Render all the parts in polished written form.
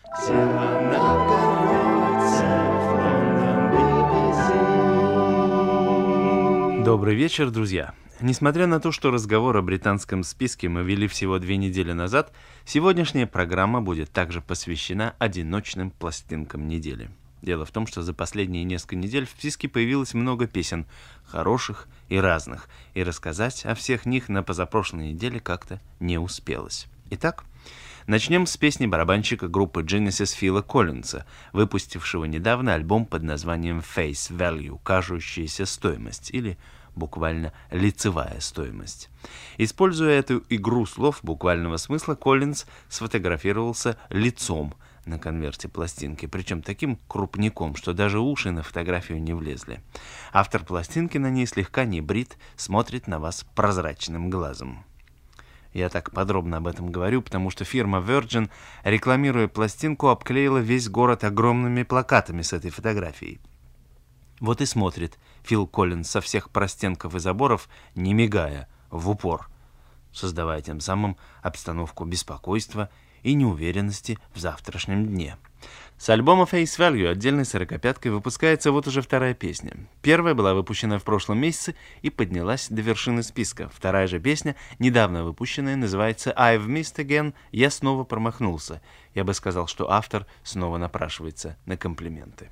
Добрый вечер, друзья. Несмотря на то, что разговор о британском списке мы вели всего 2 недели назад, сегодняшняя программа будет также посвящена одиночным пластинкам недели. Дело в том, что за последние несколько недель в списке появилось много песен, хороших и разных, и рассказать о всех них на позапрошлой неделе как-то не успелось. Итак, начнем с песни барабанщика группы Genesis Фила Коллинса, выпустившего недавно альбом под названием Face Value, кажущаяся стоимость, или буквально лицевая стоимость. Используя эту игру слов буквального смысла, Коллинс сфотографировался лицом на конверте пластинки, причем таким крупняком, что даже уши на фотографию не влезли. Автор пластинки на ней слегка не брит, смотрит на вас прозрачным глазом. Я так подробно об этом говорю, потому что фирма Virgin, рекламируя пластинку, обклеила весь город огромными плакатами с этой фотографией. Вот и смотрит Фил Коллинс со всех простенков и заборов, не мигая, в упор, создавая тем самым обстановку беспокойства и неуверенности в завтрашнем дне. С альбома Face Value отдельной 45-кой выпускается вот уже вторая песня. Первая была выпущена в прошлом месяце и поднялась до вершины списка. Вторая же песня, недавно выпущенная, называется I've Missed Again, «Я снова промахнулся». Я бы сказал, что автор снова напрашивается на комплименты.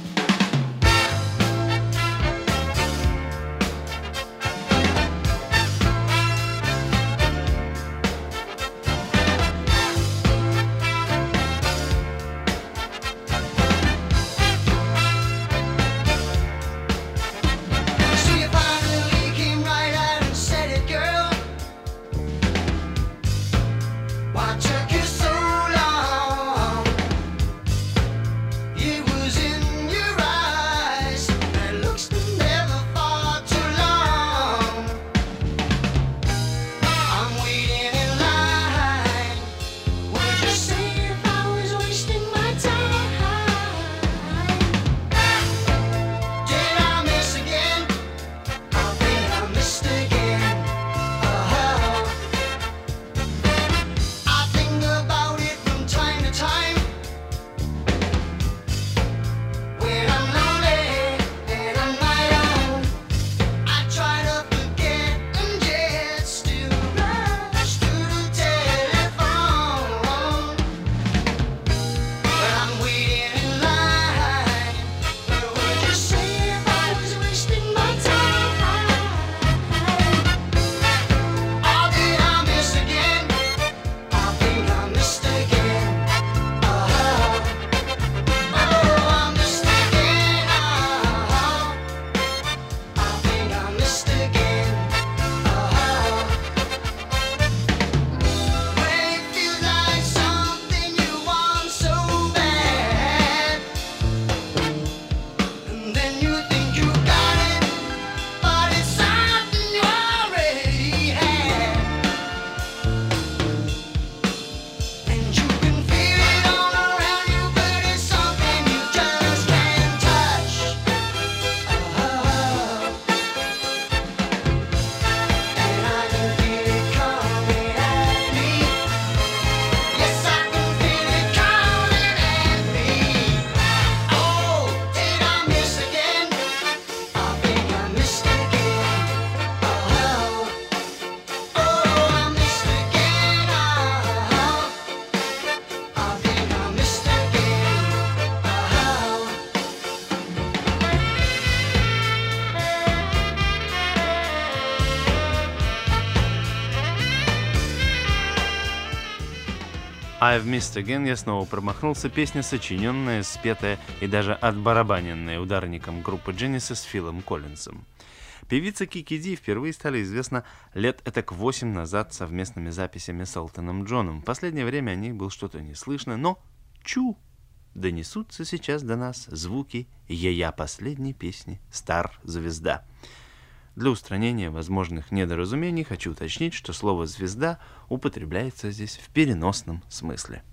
I've Missed Again, я снова промахнулся, песня, сочиненная, спетая и даже отбарабаненная ударником группы Genesis Филом Коллинсом. Певица Кики Ди впервые стала известна лет этак 8 назад совместными записями с Элтоном Джоном. В последнее время о ней было что-то не слышно, но донесутся сейчас до нас звуки ее последней песни «Стар-звезда». Для устранения возможных недоразумений хочу уточнить, что слово «звезда» употребляется здесь в переносном смысле.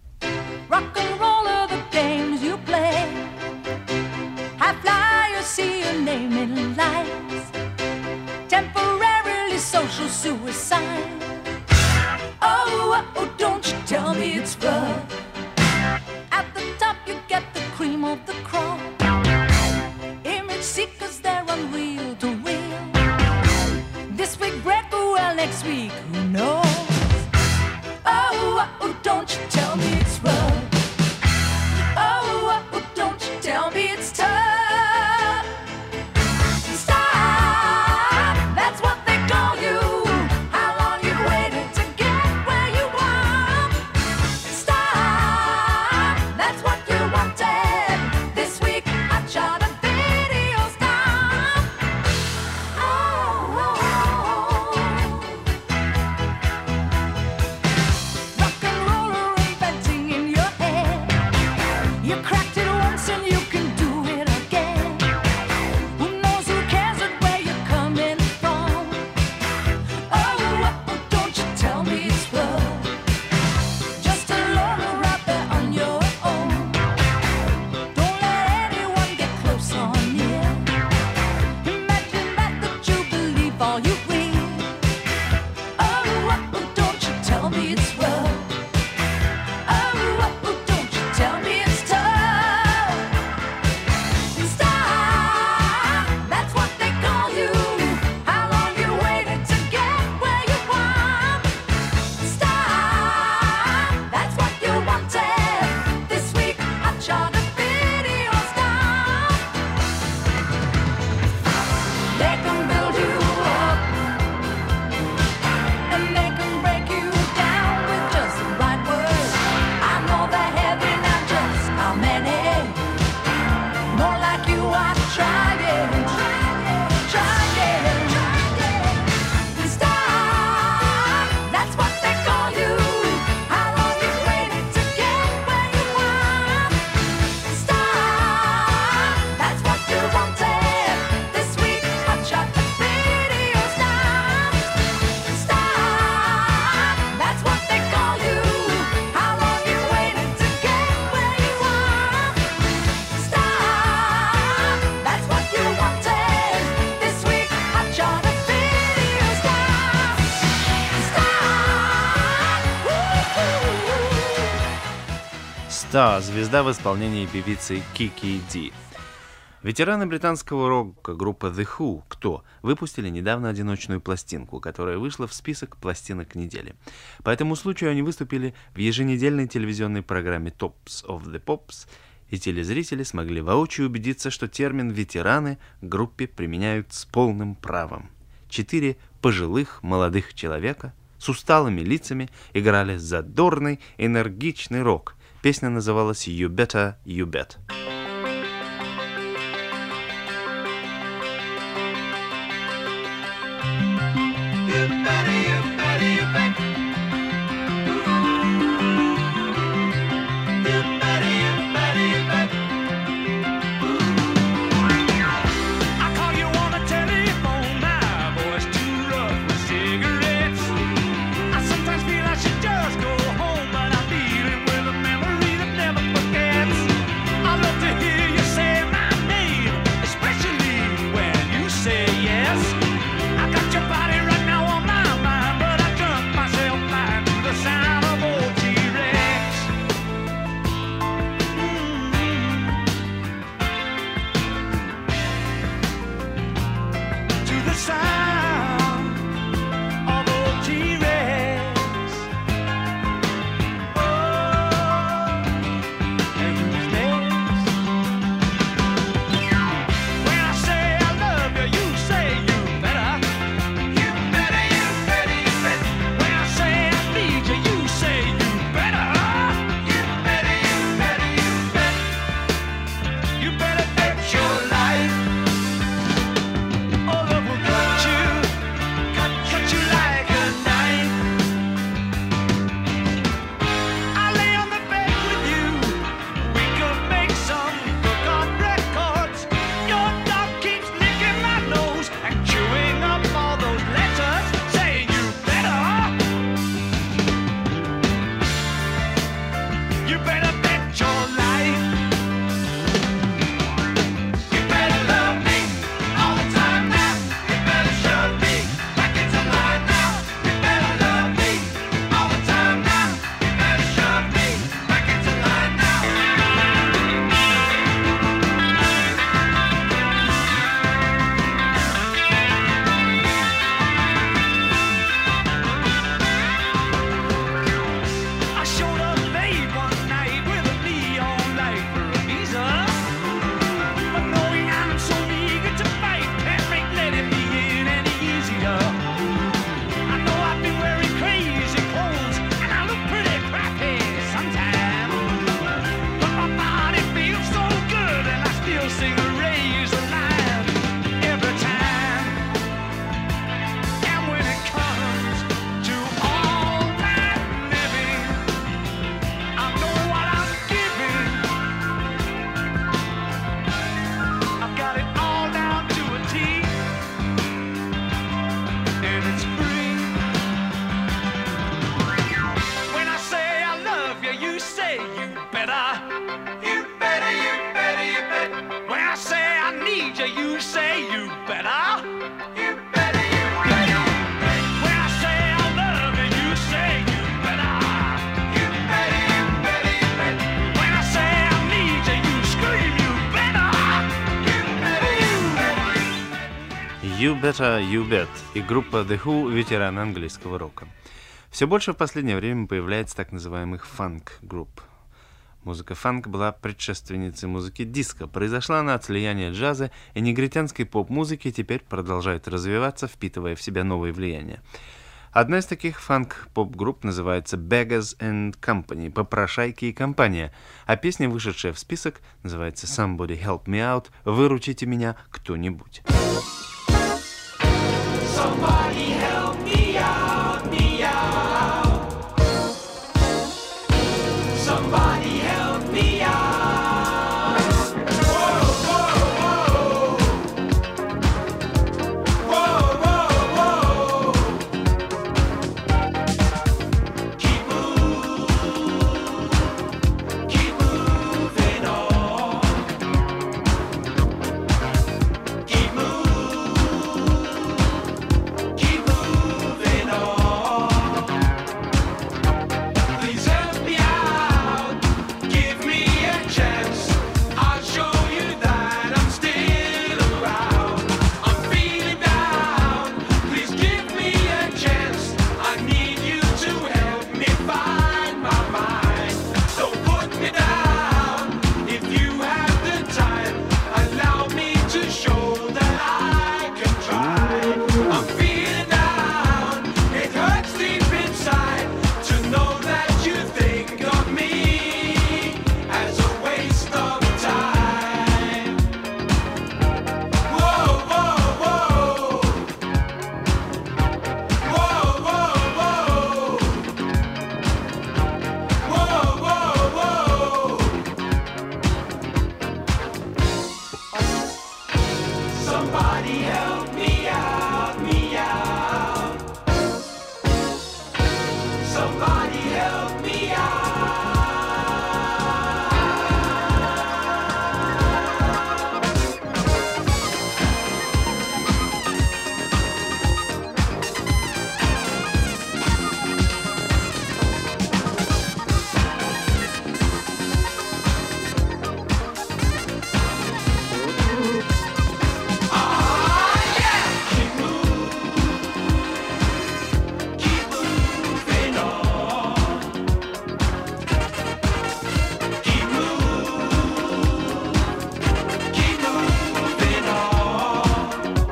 Don't you tell me it's rough. At this week, who knows? Oh, oh, don't you tell me it's rough. Oh, oh, don't you tell me it's tough. Stop, that's what they call you. How long you waited to get where you want? Stop, that's what you wanted. This week I shot a video stop. Oh, rock and roll inventing in your head. You cracked it once and you can do it again. Who knows, who cares what where you're coming from? Oh, don't you tell me it's rough. Just alone or out there on your own. Don't let anyone get close on you. Imagine that you believe all you read. Oh, don't you tell me it's rough. Oh, don't you tell me it's tough. Stop, that's what they call you. How long you waited to get where you want? Stop, that's what you wanted. This week I shot a video stop. They can build you up and they can break you down with just the right words. I know they're heavy, not just how many. More like you are trying. Stop, that's what they call you. How long you waited to get where you want? Stop, that's what you wanted. This week I shot the video stop. Stop, that's what they call you. How long you waited to get where you want? Stop, that's what you wanted. This week I shot a video stop. Star, звезда в исполнении певицы Кики Ди. Ветераны британского рока группы The Who, кто, выпустили недавно одиночную пластинку, которая вышла в список пластинок недели. По этому случаю они выступили в еженедельной телевизионной программе Tops of the Pops, и телезрители смогли воочию убедиться, что термин «ветераны» группе применяют с полным правом. 4 пожилых молодых человека с усталыми лицами играли задорный, энергичный рок. Песня называлась «You Better, You Bet». I call you on the telephone, my voice too rough for cigarettes. I sometimes feel I should just go home, but I'm dealing with a memory that never forgets. I love to hear you say my name, especially when you say yes. I got your body right now on my mind, but I drunk myself blind to the sound of old T-Rex. To the sound of old T-Rex. Oh, and who's next? When I say I love you, you say you better. You better, you better, you better. When I say I need you, you say you better. You better, you better, you better. You better bet your life. Oh, love will cut you like a knife. I lay on the bed with you. We could make some forgot records. Your dog keeps licking my nose and chewing up all those letters, saying you better. You better bet your life. You better love me all the time now. You better shove me back into line now. You better love me all the time now. You better shove me back into line now. you better. You better, you better, you better. When I say I need you, you say you better. You better, you better. When I say I love you, you say you better. You better, you better, you better. When I say I need you, you scream you better. You better, you better. You Better, You Bet и группа The Who, ветераны английского рока. Все больше в последнее время появляется так называемых фанк-групп. Музыка фанк была предшественницей музыки диско. Произошла она от слияния джаза и негритянской поп-музыки и теперь продолжает развиваться, впитывая в себя новые влияния. Одна из таких фанк-поп-групп называется Beggars and Company, попрошайки и компания, а песня, вышедшая в список, называется Somebody Help Me Out, выручите меня кто-нибудь. Somebody help me out, me out. Somebody help me out. Whoa, whoa, whoa. Whoa, whoa, whoa. Keep moving on. Keep moving on. Please help me out. Give me a chance. I'll show you that I'm still around. I'm feeling down. Please give me a chance. I need you to help me find my mind. Don't put me down. If you have the time, allow me to show that I can try. I'm feeling down. It hurts deep inside to know that you think of me as a waste of time. Whoa, whoa, whoa. Whoa, whoa, whoa. Whoa, whoa, whoa. Somebody help me out, me out. Somebody help me out. Keep moving on. Keep moving on.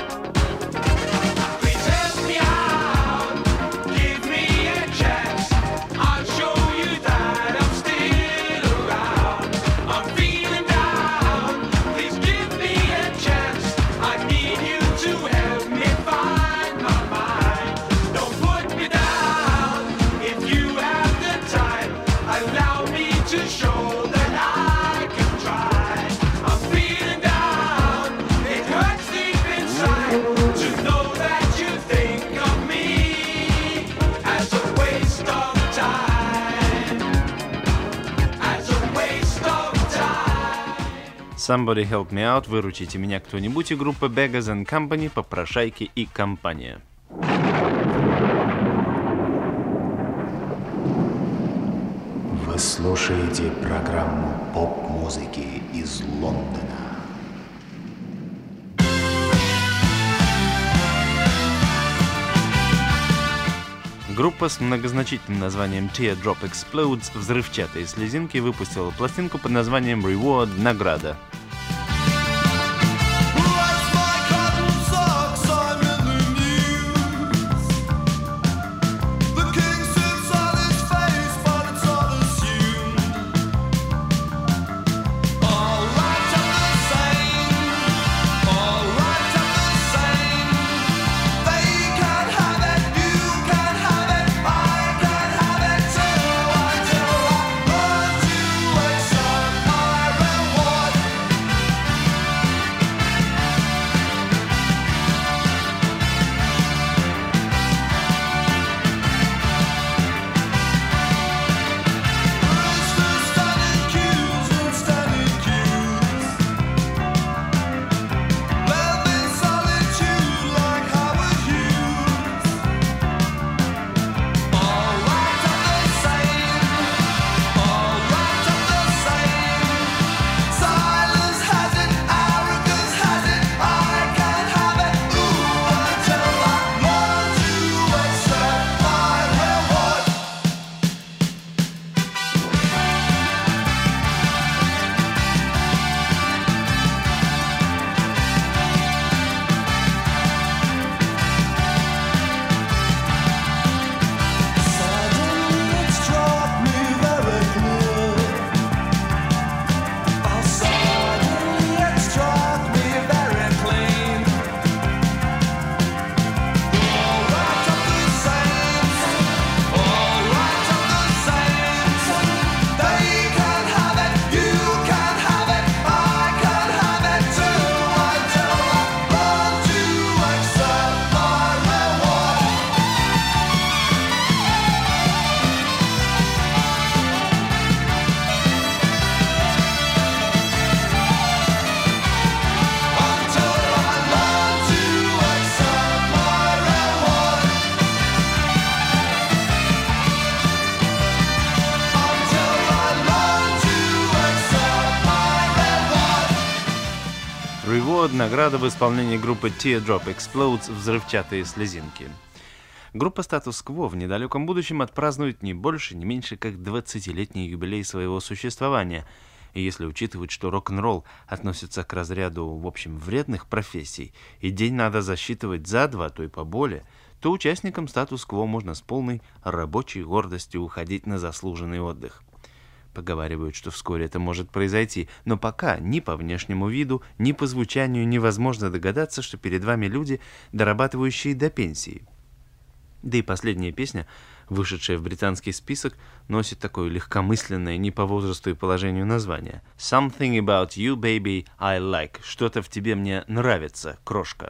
Please help me out. Give me a chance. I'll show you that I'm still around. I'm feeling down. Please give me a chance. I need you to help me find my mind. Don't put me down. If you have the time, allow me to show that I can try. I'm feeling down. It hurts deep inside to know that you think of me as a waste of time. As a waste of time. Somebody Help Me Out, выручите меня кто-нибудь, и группа Beggars and Company, попрошайки и компания. Вы слушаете программу поп-музыки из Лондона. Группа с многозначительным названием Teardrop Explodes, взрывчатые слезинки, выпустила пластинку под названием Reward, награда. год награда в исполнении группы Teardrop Explodes «Взрывчатые слезинки». Группа Status Quo в недалеком будущем отпразднует не больше, не меньше, как 20-летний юбилей своего существования. И если учитывать, что рок-н-ролл относится к разряду, в общем, вредных профессий, и день надо засчитывать за 2, то и поболее, то участникам Status Quo можно с полной рабочей гордостью уходить на заслуженный отдых. Поговаривают, что вскоре это может произойти, но пока ни по внешнему виду, ни по звучанию невозможно догадаться, что перед вами люди, дорабатывающие до пенсии. Да и последняя песня, вышедшая в британский список, носит такое легкомысленное не по возрасту и положению название. «Something about you, baby, I like». «Что-то в тебе мне нравится, крошка».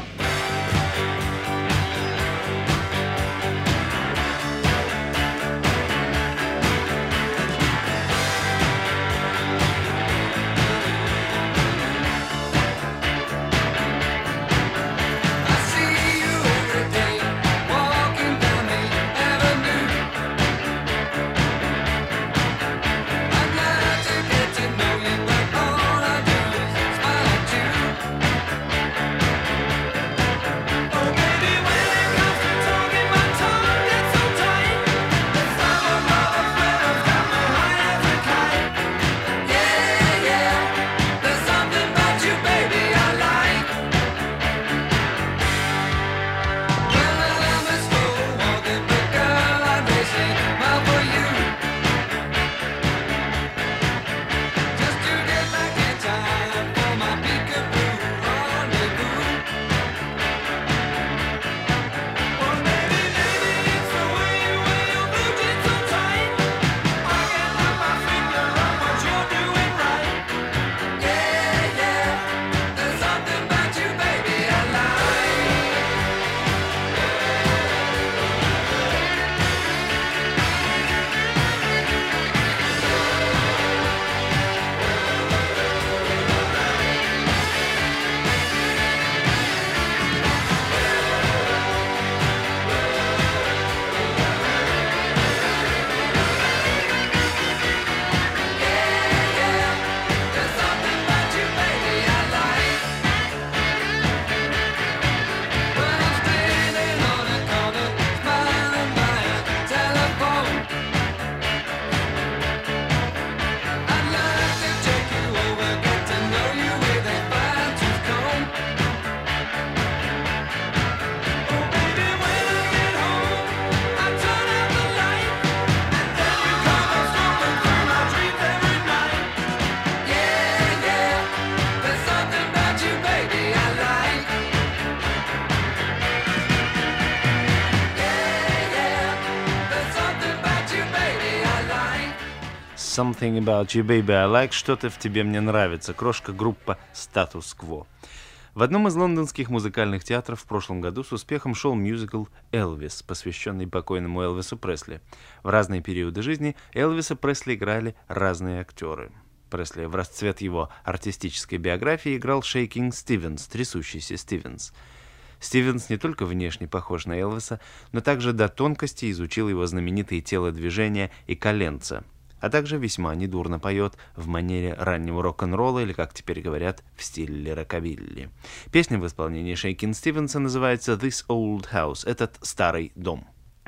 «Something about you, baby, I like», «Что-то в тебе мне нравится», крошка, группа Status Quo. В одном из лондонских музыкальных театров в прошлом году с успехом шел мюзикл «Элвис», посвященный покойному Элвису Пресли. В разные периоды жизни Элвиса Пресли играли разные актеры. Пресли в расцвет его артистической биографии играл Шейкинг Стивенс, трясущийся Стивенс. Стивенс не только внешне похож на Элвиса, но также до тонкости изучил его знаменитые телодвижения и коленца, а также весьма недурно поет в манере раннего рок-н-ролла или, как теперь говорят, в стиле рокобилли. Песня в исполнении Шейкин Стивенса называется «This Old House» — «Этот старый дом».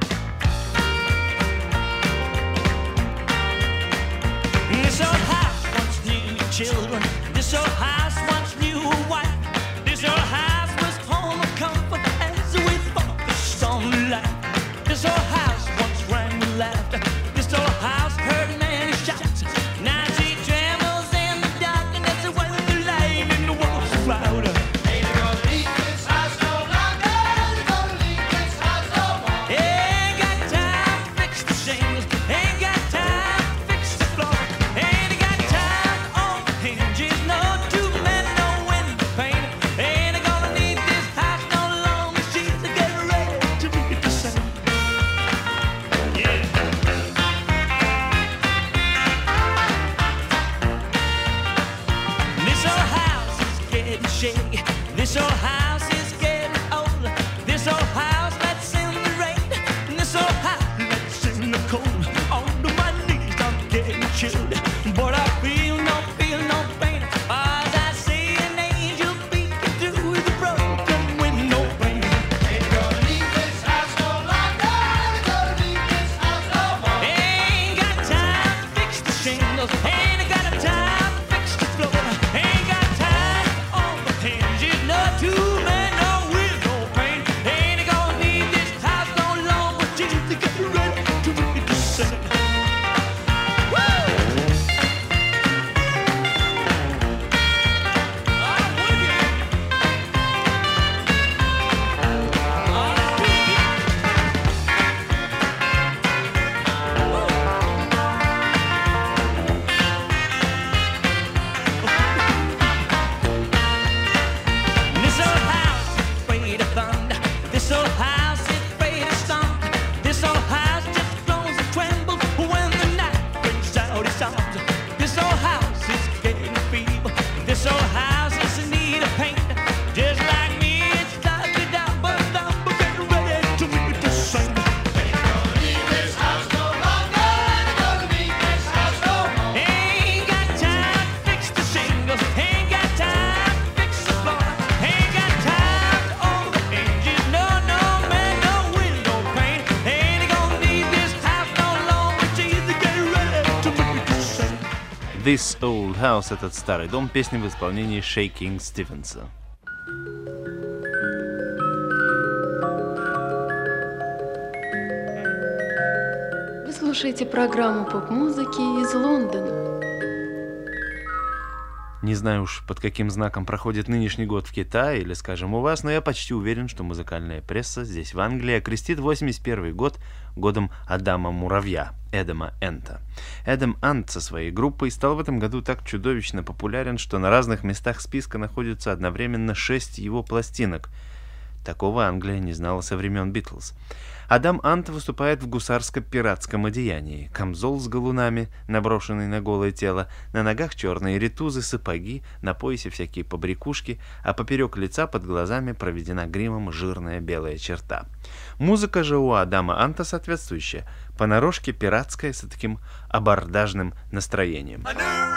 This old house once knew children. This old house once knew a wife. This old house was home of comfort as we focused on life. This old house once rang with laughter. This old house heard many shouts. Now she trembles in the darkness when the lightning was louder. Ain't gonna leave this house no longer. Ain't gonna leave this house no more. Ain't got time to fix the shingles. Ain't got time to fix the floor. Ain't got time on the hinges. No two men, no window pane. Ain't gonna need this house no longer. She's getting ready to meet the sun. Yeah. This old house is getting shaky. This old house is getting old. This old house that's in the rain. And this old house that's in the cold. Under my knees I'm getting chilled. But I feel no pain. As I see an angel be shingles. Ain't got a time to fix the floor. Ain't got time on the hinges. No two-man, no wheel, no pain. Ain't gonna need this house no longer. Just to get ready to make the same. This old house is afraid of thunder. This old house is afraid of storm. This old house just groans and trembles when the night brings out its arms. This old house is getting feeble. This old house is in need of paint. Just like me, it's slightly down, but getting ready to meet the same. Ain't gonna need this house no longer. Ain't gonna need this house no more. Ain't got time to fix the shingles. Ain't got time to fix the floor. Ain't got time to own the hinges. No man, no window pane. Ain't gonna need this house no longer. Just to get ready to meet the same. This Old House, этот старый дом, песня в исполнении Shaking Stevens. Вы слушаете программу поп-музыки из Лондона. Не знаю уж, под каким знаком проходит нынешний год в Китае или, скажем, у вас, но я почти уверен, что музыкальная пресса здесь, в Англии, окрестит 81 год годом Адама Муравья, Эдама Энта. Эдам Ант со своей группой стал в этом году так чудовищно популярен, что на разных местах списка находятся одновременно 6 его пластинок. Такого Англия не знала со времен Битлз. Адам Ант выступает в гусарско-пиратском одеянии. Камзол с галунами, наброшенный на голое тело, на ногах черные ритузы, сапоги, на поясе всякие побрякушки, а поперек лица под глазами проведена гримом жирная белая черта. Музыка же у Адама Анта соответствующая, понарошке пиратская с таким абордажным настроением.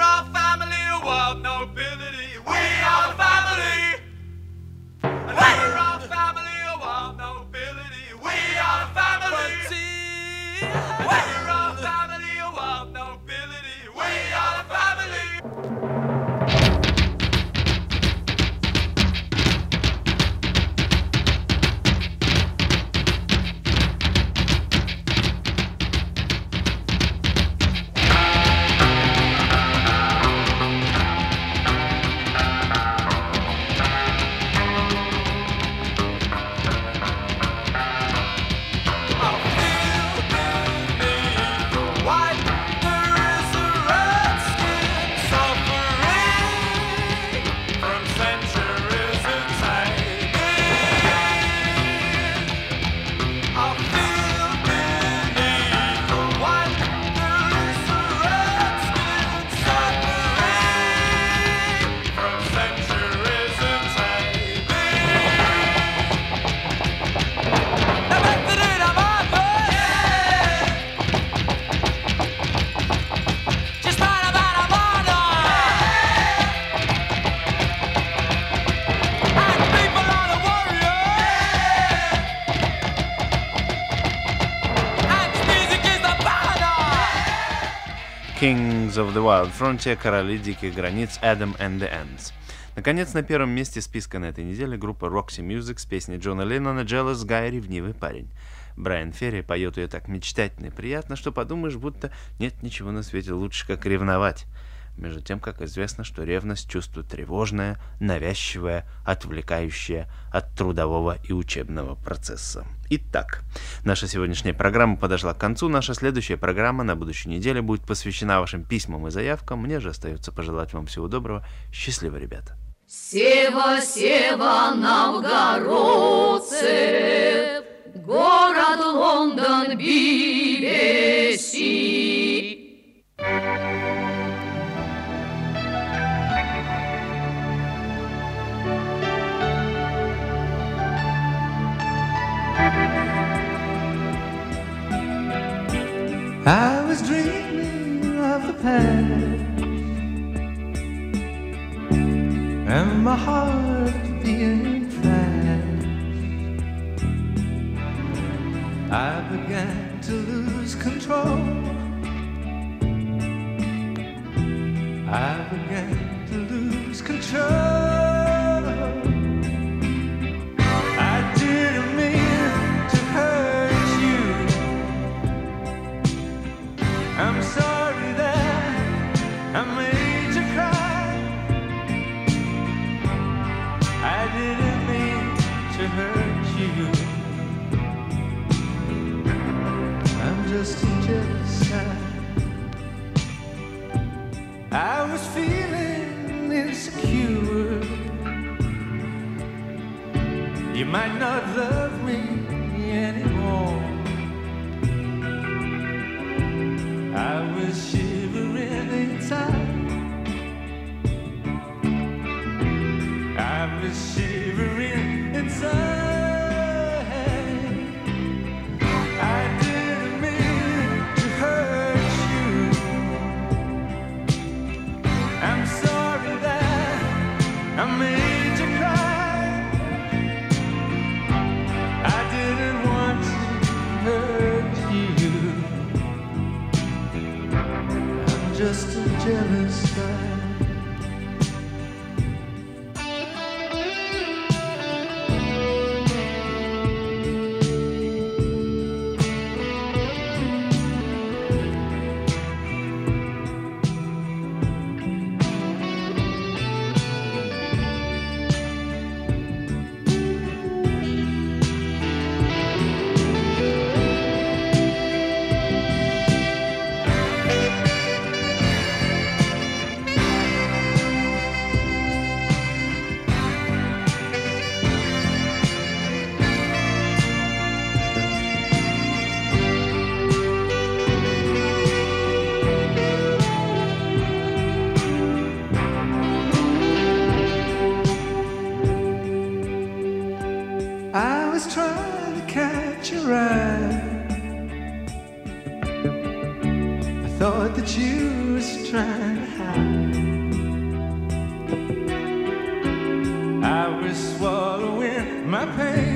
Kings of the Wild Frontier, короли диких границ, Adam and the Ants. Наконец, на первом месте списка на этой неделе группа Roxy Music с песней Джона Леннона «Jealous Guy», ревнивый парень. Брайан Ферри поет ее так мечтательно и приятно, что подумаешь, будто нет ничего на свете лучше, как ревновать. Между тем, как известно, что ревность – чувство тревожное, навязчивое, отвлекающее от трудового и учебного процесса. Итак, наша сегодняшняя программа подошла к концу. Наша следующая программа на будущей неделе будет посвящена вашим письмам и заявкам. Мне же остается пожелать вам всего доброго. Счастливо, ребята! Сева, Сева, новгородцы, город Лондон, BBC. I was dreaming of the past and my heart being fast. I began to lose control. I began to lose control. I didn't mean to hurt you. I'm sorry that I made you cry. I didn't mean to hurt you. I'm just a jealous guy. I was feeling insecure. You might not love me anymore. I was shivering inside. I was shivering inside. I didn't mean to hurt you. I'm sorry that I made you cry. I didn't want to hurt you. I'm just a jealous guy. I was trying to catch your eye. I thought that you was trying to hide. I was swallowing my pain.